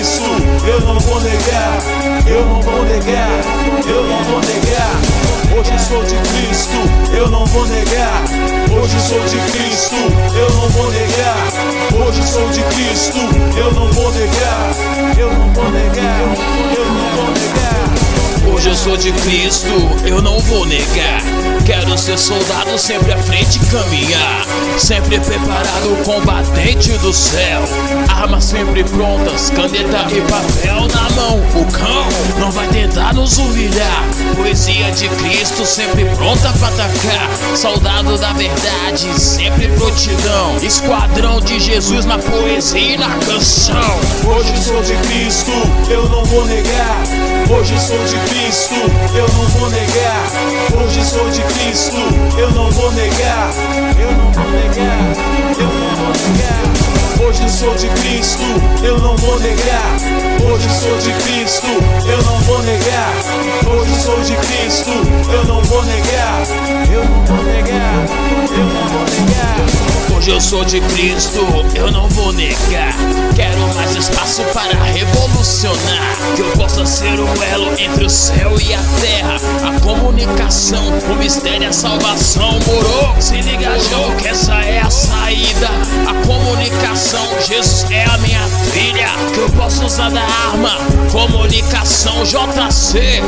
Cristo, eu não vou negar, eu não vou negar, eu não vou negar. Hoje sou de Cristo, eu não vou negar. Hoje sou de Cristo, eu não vou negar. Hoje sou de Cristo, eu não vou negar. Eu não vou negar, eu não vou negar. Hoje eu sou de Cristo, eu não vou negar. Quero ser soldado, sempre à frente caminhar, sempre preparado, combatente do céu. Armas sempre prontas, caneta e papel na mão. O cão não vai tentar nos humilhar. Poesia de Cristo sempre pronta pra atacar. Soldado da verdade, sempre prontidão. Esquadrão de Jesus na poesia e na canção. Hoje sou de Cristo, eu não vou negar. Hoje sou de Cristo, eu não vou negar. Hoje sou de Cristo, eu não vou negar. Eu não vou negar, eu não vou negar. Hoje sou de Cristo, eu não vou negar. Hoje sou de Cristo, eu não vou negar. Hoje sou de Cristo, eu não vou negar. Eu não vou negar, eu não vou negar. Hoje eu sou de Cristo, eu não vou negar. Quero mais espaço para revolucionar. Que eu possa ser o elo entre o céu e a terra. A comunicação, o mistério, a salvação. Moro, se liga, João, que essa é a saída. A comunicação, Jesus é a minha trilha. Que eu posso usar da arma, comunicação, JC,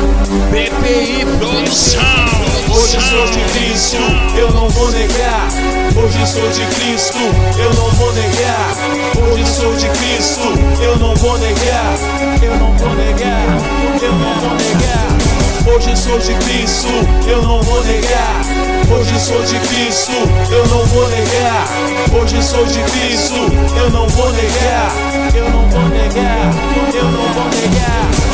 BPI Produção. Hoje sou de Cristo, eu não vou negar. Hoje sou de Cristo, eu não vou negar. Hoje sou de Cristo, eu não vou negar. Eu não vou negar, eu não vou negar. Hoje sou de Cristo, eu não vou negar. Hoje sou de Cristo, eu não vou negar. Hoje sou de Cristo, eu não vou negar. Eu não vou negar, eu não vou negar.